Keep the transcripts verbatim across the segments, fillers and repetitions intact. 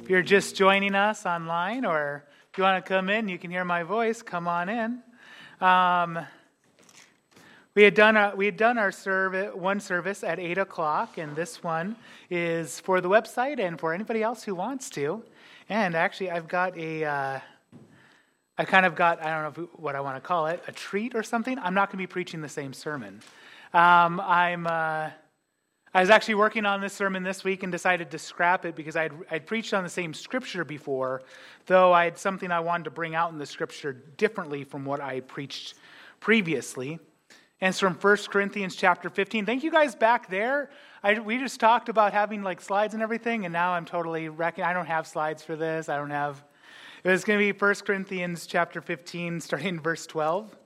If you're just joining us online, or if you want to come in, you can hear my voice, come on in. Um, we had done our, we had done our service, one service at eight o'clock, and this one is for the website and for anybody else who wants to. And actually, I've got a, uh, I kind of got, I don't know if, what I want to call it, a treat or something. I'm not going to be preaching the same sermon. Um, I'm... Uh, I was actually working on this sermon this week and decided to scrap it because I'd, I'd preached on the same scripture before, though I had something I wanted to bring out in the scripture differently from what I had preached previously. And it's from First Corinthians chapter fifteen. Thank you guys back there. I, we just talked about having like slides and everything, and now I'm totally wrecking. I don't have slides for this. I don't have... It was going to be First Corinthians chapter fifteen, starting in verse twelve.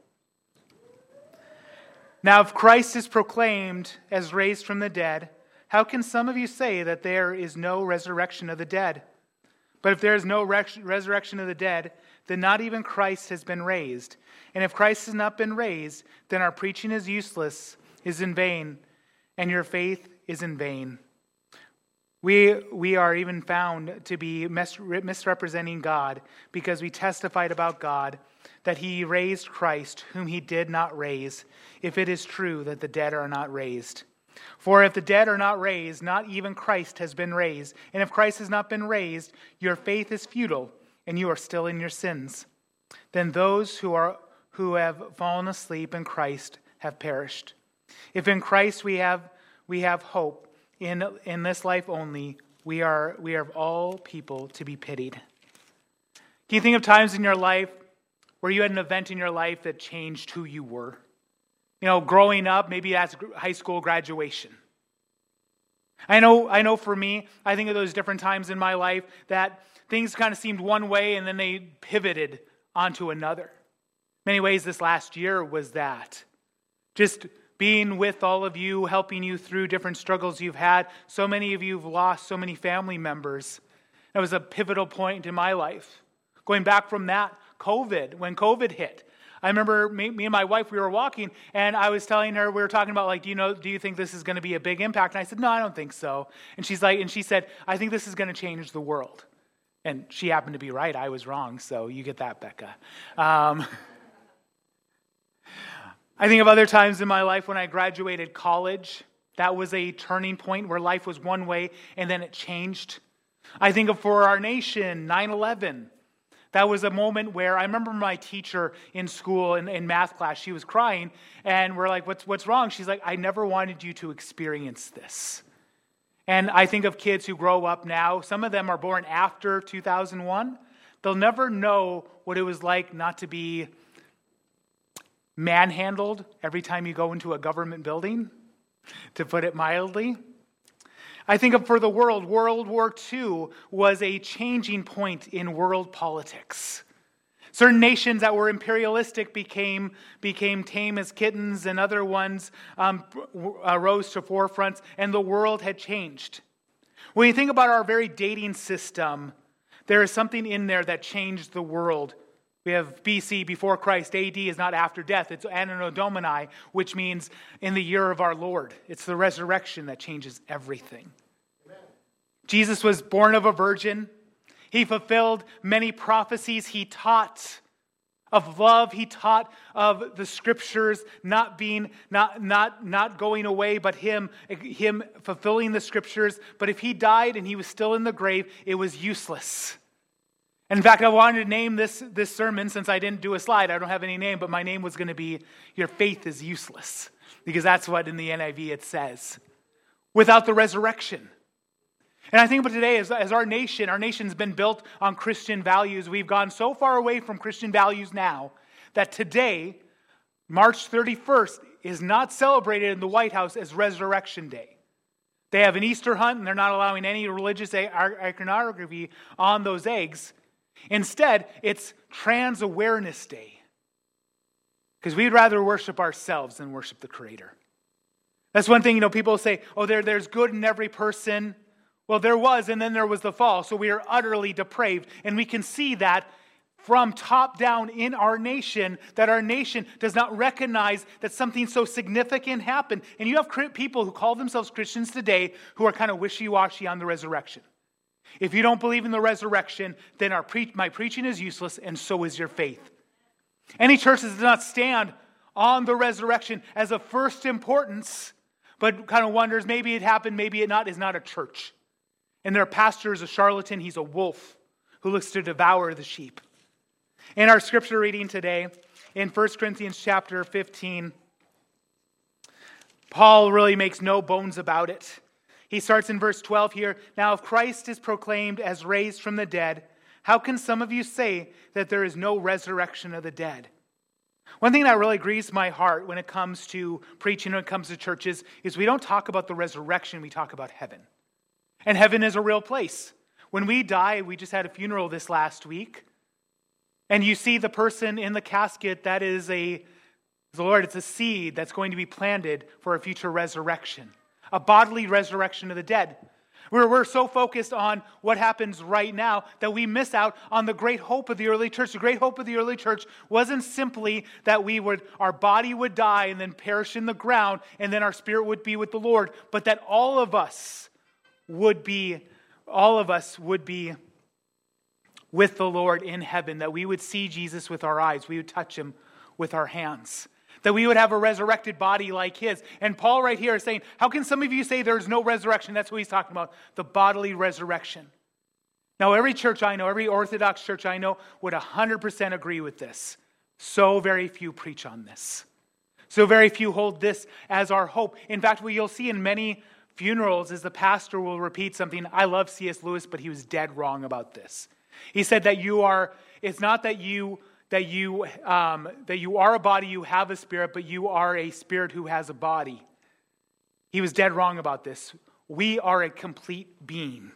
Now, if Christ is proclaimed as raised from the dead, how can some of you say that there is no resurrection of the dead? But if there is no res- resurrection of the dead, then not even Christ has been raised. And if Christ has not been raised, then our preaching is useless, is in vain, and your faith is in vain. We we are even found to be mis- misrepresenting God because we testified about God that he raised Christ, whom he did not raise, if it is true that the dead are not raised. For if the dead are not raised, not even Christ has been raised. And if Christ has not been raised, your faith is futile, and you are still in your sins. Then those who are who have fallen asleep in Christ have perished. If in Christ we have we have hope, in in this life only, we are we are of all people to be pitied. Can you think of times in your life where you had an event in your life that changed who you were? You know, growing up, maybe that's high school graduation. I know, I know for me, I think of those different times in my life that things kind of seemed one way and then they pivoted onto another. In many ways, this last year was that. Just being with all of you, helping you through different struggles you've had. So many of you have lost so many family members. That was a pivotal point in my life. Going back from that, COVID, when COVID hit. I remember me, me and my wife, we were walking, and I was telling her, we were talking about, like, do you know, do you think this is going to be a big impact? And I said, no, I don't think so. And she's like, and she said, I think this is going to change the world. And she happened to be right. I was wrong, so you get that, Becca. Um, I think of other times in my life when I graduated college. That was a turning point where life was one way, and then it changed. I think of for our nation, nine eleven. That was a moment where I remember my teacher in school, in, in math class, she was crying, and we're like, what's, what's wrong? She's like, I never wanted you to experience this. And I think of kids who grow up now. Some of them are born after two thousand one. They'll never know what it was like not to be manhandled every time you go into a government building, to put it mildly. I think of for the world, World War Two was a changing point in world politics. Certain nations that were imperialistic became, became tame as kittens, and other ones um, rose to forefronts, and the world had changed. When you think about our very dating system, there is something in there that changed the world. We have B C, before Christ. A D is not after death. It's Anno Domini, which means in the year of our Lord. It's the resurrection that changes everything. Amen. Jesus was born of a virgin. He fulfilled many prophecies. He taught of love. He taught of the scriptures not being, not, not, not going away, but him, him fulfilling the scriptures. But if he died and he was still in the grave, it was useless. In fact, I wanted to name this, this sermon, since I didn't do a slide. I don't have any name, but my name was going to be, Your Faith is Useless. Because that's what in the N I V it says. Without the resurrection. And I think about today, as, as our nation, our nation's been built on Christian values. We've gone so far away from Christian values now that today, March thirty-first, is not celebrated in the White House as Resurrection Day. They have an Easter hunt, and they're not allowing any religious iconography on those eggs. Instead, it's Trans Awareness Day. Because we'd rather worship ourselves than worship the Creator. That's one thing, you know, people say, oh, there, there's good in every person. Well, there was, and then there was the fall. So we are utterly depraved. And we can see that from top down in our nation, that our nation does not recognize that something so significant happened. And you have people who call themselves Christians today who are kind of wishy-washy on the resurrection. If you don't believe in the resurrection, then our pre- my preaching is useless, and so is your faith. Any church that does not stand on the resurrection as of first importance, but kind of wonders, maybe it happened, maybe it not, is not a church. And their pastor is a charlatan. He's a wolf who looks to devour the sheep. In our scripture reading today, in First Corinthians chapter fifteen, Paul really makes no bones about it. He starts in verse twelve here. Now, if Christ is proclaimed as raised from the dead, how can some of you say that there is no resurrection of the dead? One thing that really grieves my heart when it comes to preaching, when it comes to churches, is we don't talk about the resurrection, we talk about heaven. And heaven is a real place. When we die, we just had a funeral this last week, and you see the person in the casket, that is a, the Lord, it's a seed that's going to be planted for a future resurrection, a bodily resurrection of the dead. We're, we're so focused on what happens right now that we miss out on the great hope of the early church. The great hope of the early church wasn't simply that we would, our body would die and then perish in the ground and then our spirit would be with the Lord, but that all of us would be, all of us would be with the Lord in heaven, that we would see Jesus with our eyes, we would touch him with our hands, that we would have a resurrected body like his. And Paul right here is saying, how can some of you say there's no resurrection? That's what he's talking about, the bodily resurrection. Now, every church I know, every Orthodox church I know would one hundred percent agree with this. So very few preach on this. So very few hold this as our hope. In fact, what you'll see in many funerals is the pastor will repeat something. I love C S Lewis, but he was dead wrong about this. He said that you are, it's not that you that you um, that you are a body, you have a spirit, but you are a spirit who has a body. He was dead wrong about this. We are a complete being.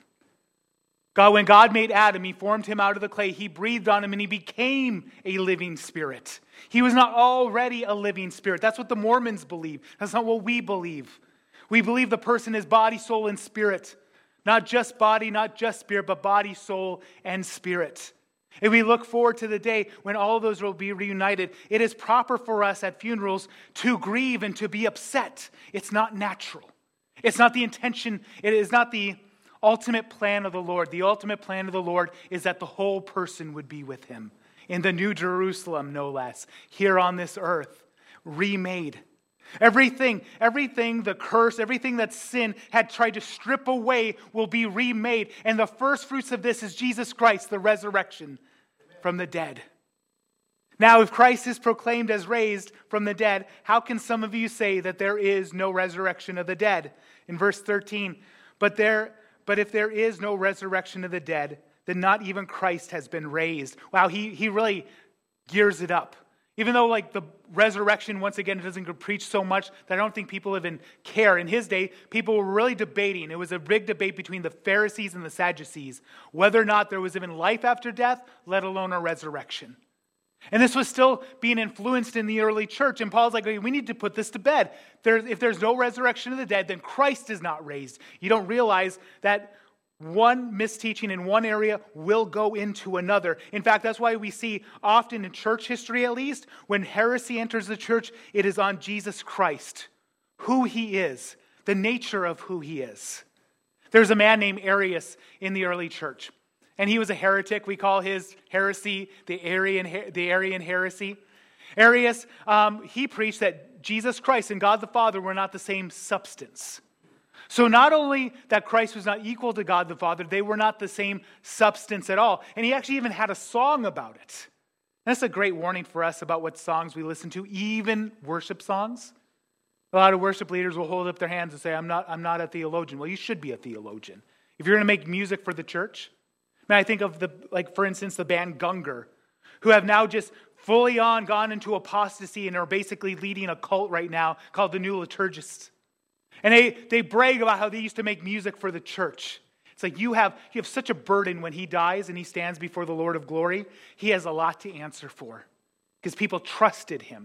God, when God made Adam, he formed him out of the clay, he breathed on him, and he became a living spirit. He was not already a living spirit. That's what the Mormons believe. That's not what we believe. We believe the person is body, soul, and spirit. Not just body, not just spirit, but body, soul, and spirit. And we look forward to the day when all of those will be reunited. It is proper for us at funerals to grieve and to be upset. It's not natural. It's not the intention. It is not the ultimate plan of the Lord. The ultimate plan of the Lord is that the whole person would be with him in the New Jerusalem, no less, here on this earth, remade. Everything, everything, the curse, everything that sin had tried to strip away will be remade. And the first fruits of this is Jesus Christ, the resurrection from the dead. Now, if Christ is proclaimed as raised from the dead, how can some of you say that there is no resurrection of the dead? In verse thirteen, but there, but if there is no resurrection of the dead, then not even Christ has been raised. Wow, he, he really gears it up. Even though like the resurrection, once again, it doesn't get preached so much that I don't think people even care. In his day, people were really debating. It was a big debate between the Pharisees and the Sadducees, whether or not there was even life after death, let alone a resurrection. And this was still being influenced in the early church. And Paul's like, we need to put this to bed. There, if there's no resurrection of the dead, then Christ is not raised. You don't realize that one misteaching in one area will go into another. In fact, that's why we see often in church history, at least, when heresy enters the church, it is on Jesus Christ, who he is, the nature of who he is. There's a man named Arius in the early church, and he was a heretic. We call his heresy the Arian, the Arian heresy. Arius, um, he preached that Jesus Christ and God the Father were not the same substance. So not only that Christ was not equal to God the Father, they were not the same substance at all. And he actually even had a song about it. That's a great warning for us about what songs we listen to, even worship songs. A lot of worship leaders will hold up their hands and say, I'm not, I'm not a theologian. Well, you should be a theologian. If you're going to make music for the church. I mean, I think of, the, like for instance, the band Gungor, who have now just fully on gone into apostasy and are basically leading a cult right now called the New Liturgists. And they, they brag about how they used to make music for the church. It's like you have, you have such a burden when he dies and he stands before the Lord of glory. He has a lot to answer for because people trusted him.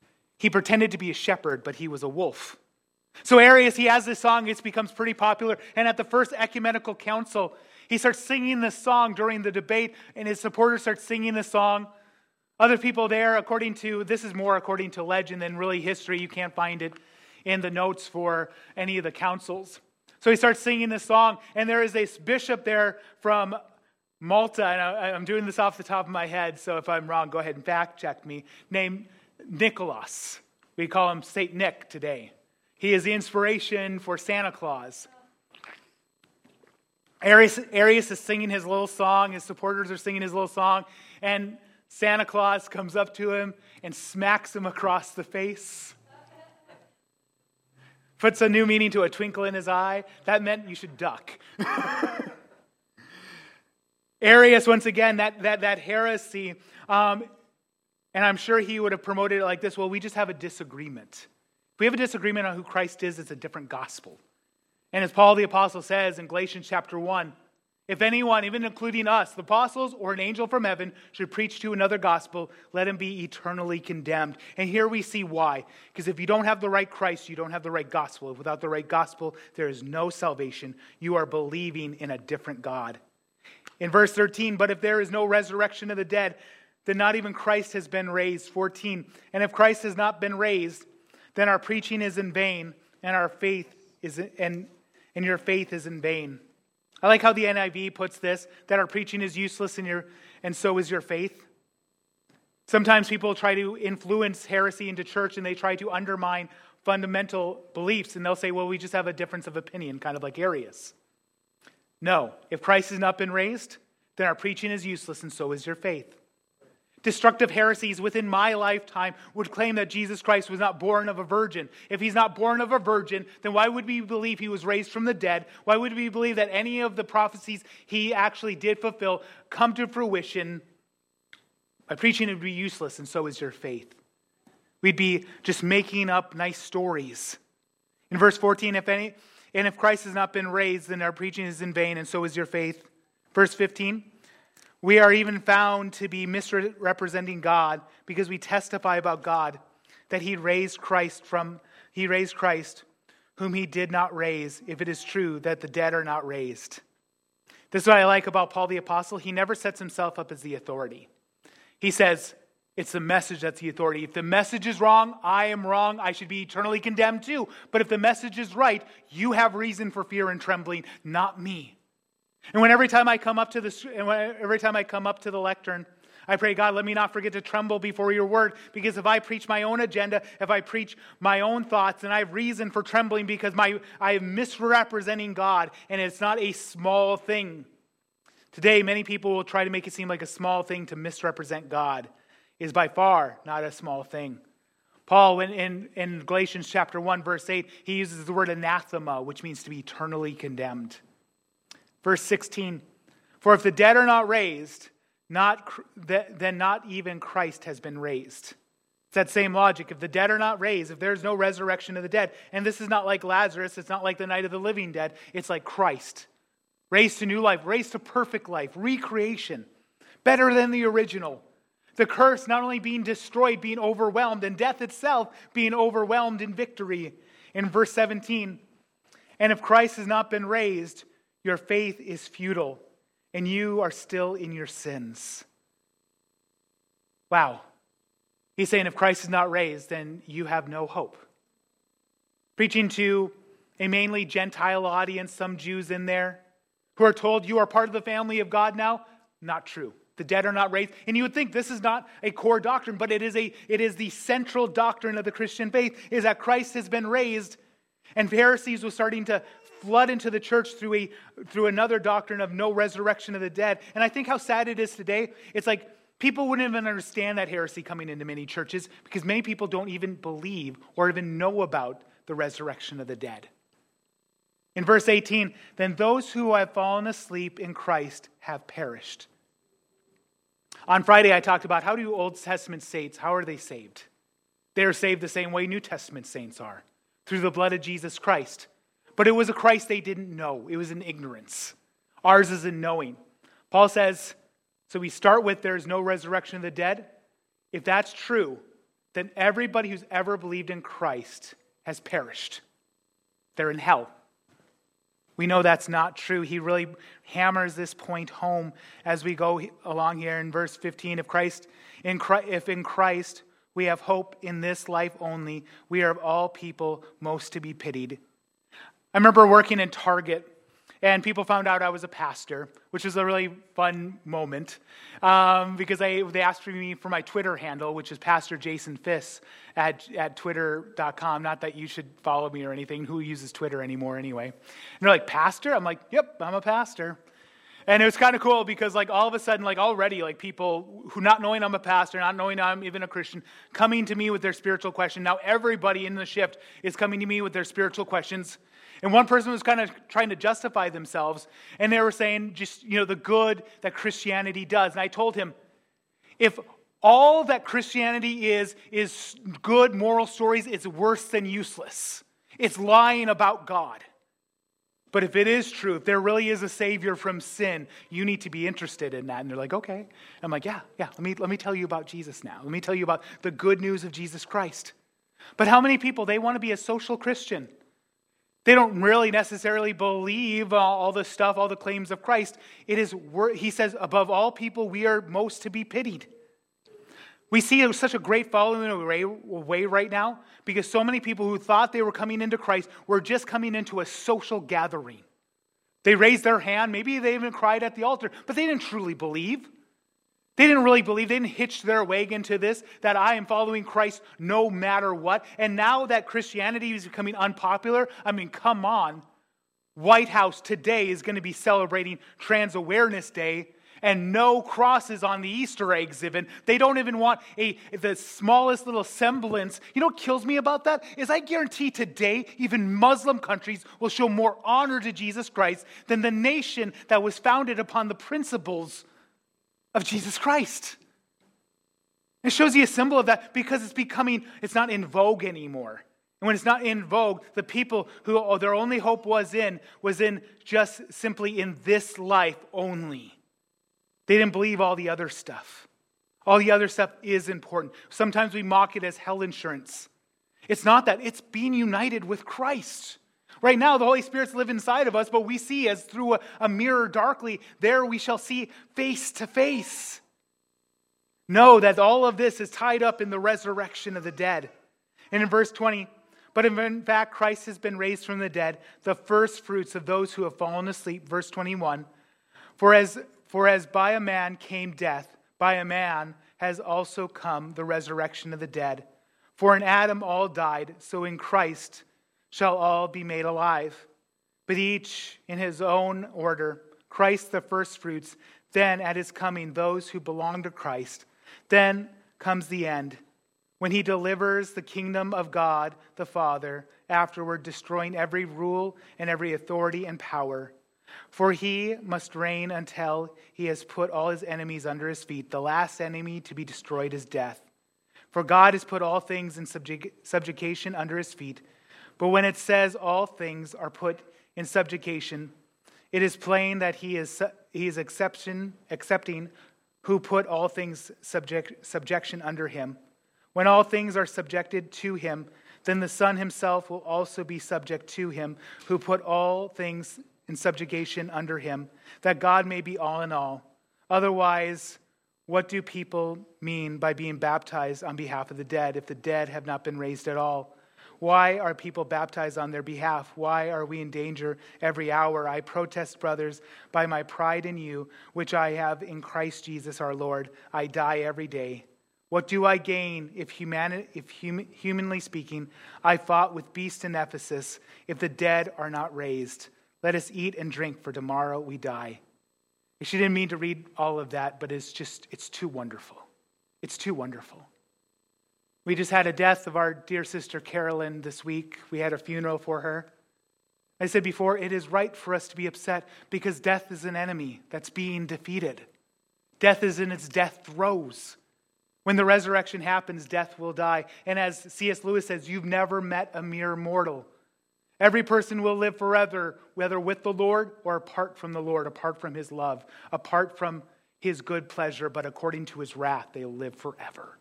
He pretended to be a shepherd, but he was a wolf. So Arius, he has this song. It becomes pretty popular. And at the first ecumenical council, he starts singing this song during the debate, and his supporters start singing the song. Other people there, according to, this is more according to legend than really history. You can't find it in the notes for any of the councils. So he starts singing this song, and there is this bishop there from Malta, and I, I'm doing this off the top of my head, so if I'm wrong, go ahead and fact check me, named Nicholas. We call him Saint Nick today. He is the inspiration for Santa Claus. Arius, Arius is singing his little song, his supporters are singing his little song, and Santa Claus comes up to him and smacks him across the face. Puts a new meaning to a twinkle in his eye. That meant you should duck. Arius, once again, that that that heresy, um, and I'm sure he would have promoted it like this, well, we just have a disagreement. If we have a disagreement on who Christ is, it's a different gospel. And as Paul the Apostle says in Galatians chapter one, if anyone, even including us, the apostles or an angel from heaven, should preach to another gospel, let him be eternally condemned. And here we see why. Because if you don't have the right Christ, you don't have the right gospel. If without the right gospel, there is no salvation. You are believing in a different God. In verse thirteen, but if there is no resurrection of the dead, then not even Christ has been raised. fourteen, and if Christ has not been raised, then our preaching is in vain, and our faith is in, and, and your faith is in vain. I like how the N I V puts this, that our preaching is useless and, your, and so is your faith. Sometimes people try to influence heresy into church and they try to undermine fundamental beliefs, and they'll say, well, we just have a difference of opinion, kind of like Arius. No, if Christ has not been raised, then our preaching is useless and so is your faith. Destructive heresies within my lifetime would claim that Jesus Christ was not born of a virgin. If he's not born of a virgin, then why would we believe he was raised from the dead? Why would we believe that any of the prophecies he actually did fulfill come to fruition? My preaching would be useless, and so is your faith. We'd be just making up nice stories. In verse fourteen, if any, and if Christ has not been raised, then our preaching is in vain, and so is your faith. Verse fifteen, we are even found to be misrepresenting God because we testify about God that he raised Christ from, he raised Christ whom he did not raise, if it is true that the dead are not raised. This is what I like about Paul the Apostle. He never sets himself up as the authority. He says, it's the message that's the authority. If the message is wrong, I am wrong. I should be eternally condemned too. But if the message is right, you have reason for fear and trembling, not me. And when every time I come up to this, and when, every time I come up to the lectern, I pray, God, let me not forget to tremble before your word. Because if I preach my own agenda, if I preach my own thoughts, then I have reason for trembling because my I am misrepresenting God, and it's not a small thing. Today, many people will try to make it seem like a small thing to misrepresent God. It is by far not a small thing. Paul, when in, in Galatians chapter one, verse eight, he uses the word anathema, which means to be eternally condemned. Verse sixteen, for if the dead are not raised, not then not even Christ has been raised. It's that same logic. If the dead are not raised, if there's no resurrection of the dead, and this is not like Lazarus, it's not like the night of the living dead, it's like Christ. Raised to new life, raised to perfect life, recreation, better than the original. The curse not only being destroyed, being overwhelmed, and death itself being overwhelmed in victory. In verse seventeen, and if Christ has not been raised, your faith is futile, and you are still in your sins. Wow. He's saying if Christ is not raised, then you have no hope. Preaching to a mainly Gentile audience, some Jews in there, who are told you are part of the family of God now, not true. The dead are not raised. And you would think this is not a core doctrine, but it is a it is the central doctrine of the Christian faith, is that Christ has been raised. And Pharisees were starting to flood into the church through a through another doctrine of no resurrection of the dead. And I think how sad it is today, it's like people wouldn't even understand that heresy coming into many churches because many people don't even believe or even know about the resurrection of the dead. In verse eighteen, then those who have fallen asleep in Christ have perished. On Friday, I talked about how do Old Testament saints, how are they saved? They are saved the same way New Testament saints are, through the blood of Jesus Christ. But it was a Christ they didn't know. It was in ignorance. Ours is in knowing. Paul says, so we start with there's no resurrection of the dead. If that's true, then everybody who's ever believed in Christ has perished. They're in hell. We know that's not true. He really hammers this point home as we go along here in verse fifteen. If Christ, in Christ, if in Christ we have hope in this life only, we are of all people most to be pitied. I remember working in Target, and people found out I was a pastor, which was a really fun moment um, because I, they asked for me for my Twitter handle, which is Pastor Jason Fiss at, at twitter dot com. Not that you should follow me or anything. Who uses Twitter anymore anyway? And they're like, pastor? I'm like, yep, I'm a pastor. And it was kind of cool because like all of a sudden, like already, like people who not knowing I'm a pastor, not knowing I'm even a Christian, coming to me with their spiritual question. Now everybody in the shift is coming to me with their spiritual questions. And one person was kind of trying to justify themselves, and they were saying just, you know, the good that Christianity does. And I told him, if all that Christianity is, is good moral stories, it's worse than useless. It's lying about God. But if it is true, if there really is a Savior from sin, you need to be interested in that. And they're like, okay. I'm like, yeah, yeah, let me, let me tell you about Jesus now. Let me tell you about the good news of Jesus Christ. But how many people, they want to be a social Christian? They don't really necessarily believe all, all the stuff, all the claims of Christ. It is, he says, above all people, we are most to be pitied. We see such a great following away right now because so many people who thought they were coming into Christ were just coming into a social gathering. They raised their hand, maybe they even cried at the altar, but they didn't truly believe. They didn't really believe, they didn't hitch their wagon to this, that I am following Christ no matter what. And now that Christianity is becoming unpopular, I mean, come on. White House today is going to be celebrating Trans Awareness Day, and no crosses on the Easter egg exhibit. They don't even want a the smallest little semblance. You know what kills me about that? Is I guarantee today, even Muslim countries will show more honor to Jesus Christ than the nation that was founded upon the principles of Jesus Christ. It shows you a symbol of that because it's becoming, it's not in vogue anymore. And when it's not in vogue, the people who oh, their only hope was in, was in just simply in this life only. They didn't believe all the other stuff. All the other stuff is important. Sometimes we mock it as hell insurance. It's not that. It's being united with Christ. Right now, the Holy Spirit's live inside of us, but we see as through a, a mirror darkly. There we shall see face to face. Know that all of this is tied up in the resurrection of the dead. And in verse twenty, but if in fact Christ has been raised from the dead, the first fruits of those who have fallen asleep. Verse twenty-one, for as, for as by a man came death, by a man has also come the resurrection of the dead. For in Adam all died, so in Christ shall all be made alive, but each in his own order. Christ the firstfruits, then at his coming those who belong to Christ. Then comes the end, when he delivers the kingdom of God the Father, afterward destroying every rule and every authority and power. For he must reign until he has put all his enemies under his feet. The last enemy to be destroyed is death. For God has put all things in subjug- subjugation under his feet. But when it says all things are put in subjugation, it is plain that he is he is exception, accepting who put all things subject, subjection under him. When all things are subjected to him, then the Son himself will also be subject to him, who put all things in subjugation under him, that God may be all in all. Otherwise, what do people mean by being baptized on behalf of the dead, if the dead have not been raised at all? Why are people baptized on their behalf? Why are we in danger every hour? I protest, brothers, by my pride in you, which I have in Christ Jesus our Lord. I die every day. What do I gain if, humani- if hum- humanly speaking, I fought with beasts in Ephesus, if the dead are not raised? Let us eat and drink, for tomorrow we die. She didn't mean to read all of that, but it's just, it's too wonderful. It's too wonderful. We just had a death of our dear sister Carolyn this week. We had a funeral for her. I said before, it is right for us to be upset because death is an enemy that's being defeated. Death is in its death throes. When the resurrection happens, death will die. And as C S Lewis says, you've never met a mere mortal. Every person will live forever, whether with the Lord or apart from the Lord, apart from his love, apart from his good pleasure, but according to his wrath, they'll live forever.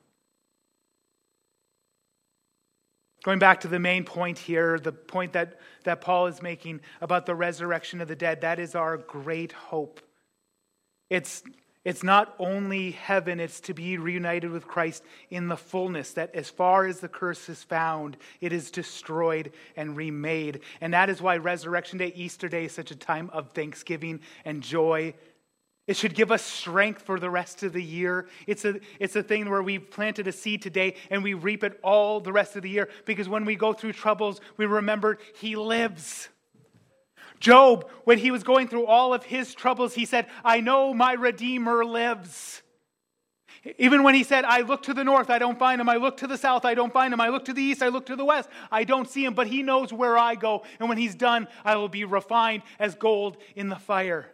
Going back to the main point here, the point that, that Paul is making about the resurrection of the dead, that is our great hope. It's, It's not only heaven, it's to be reunited with Christ in the fullness, that as far as the curse is found, it is destroyed and remade. And that is why Resurrection Day, Easter Day, is such a time of thanksgiving and joy. It should give us strength for the rest of the year. It's a, it's a thing where we've planted a seed today and we reap it all the rest of the year. Because when we go through troubles, we remember He lives. Job, when he was going through all of his troubles, he said, I know my Redeemer lives. Even when he said, I look to the north, I don't find him. I look to the south, I don't find him. I look to the east, I look to the west, I don't see him. But he knows where I go. And when he's done, I will be refined as gold in the fire.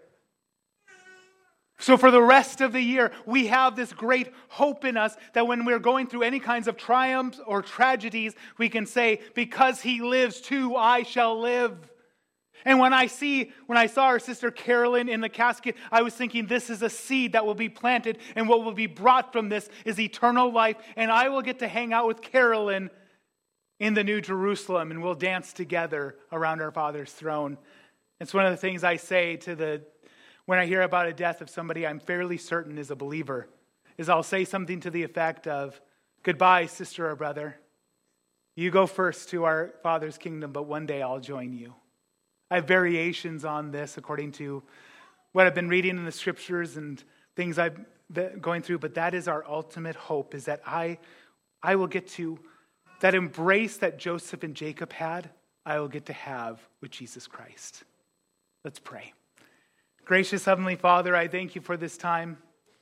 So for the rest of the year, we have this great hope in us that when we're going through any kinds of triumphs or tragedies, we can say, because He lives too, I shall live. And when I see, when I saw our sister Carolyn in the casket, I was thinking this is a seed that will be planted, and what will be brought from this is eternal life. And I will get to hang out with Carolyn in the New Jerusalem, and we'll dance together around our Father's throne. It's one of the things I say to the, when I hear about a death of somebody I'm fairly certain is a believer, is I'll say something to the effect of, goodbye, sister or brother. You go first to our Father's kingdom, but one day I'll join you. I have variations on this according to what I've been reading in the scriptures and things I've been going through, but that is our ultimate hope, is that I, I will get to, that embrace that Joseph and Jacob had, I will get to have with Jesus Christ. Let's pray. Gracious Heavenly Father, I thank you for this time.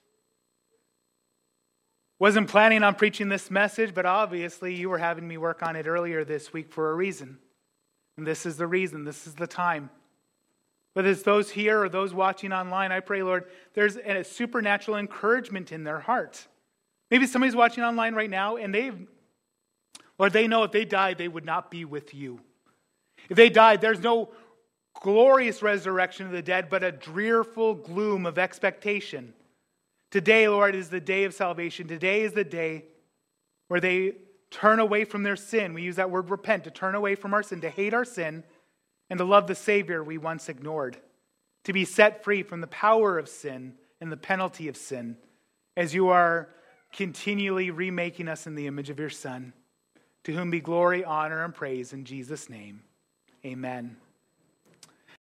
Wasn't planning on preaching this message, but obviously you were having me work on it earlier this week for a reason. And this is the reason, this is the time. Whether it's those here or those watching online, I pray, Lord, there's a supernatural encouragement in their heart. Maybe somebody's watching online right now and they've, Lord, they know if they died, they would not be with you. If they died, there's no glorious resurrection of the dead, but a drearful gloom of expectation. Today, Lord, is the day of salvation. Today is the day where they turn away from their sin. We use that word repent, to turn away from our sin, to hate our sin, and to love the Savior we once ignored. To be set free from the power of sin and the penalty of sin, as you are continually remaking us in the image of your Son, to whom be glory, honor, and praise in Jesus' name. Amen.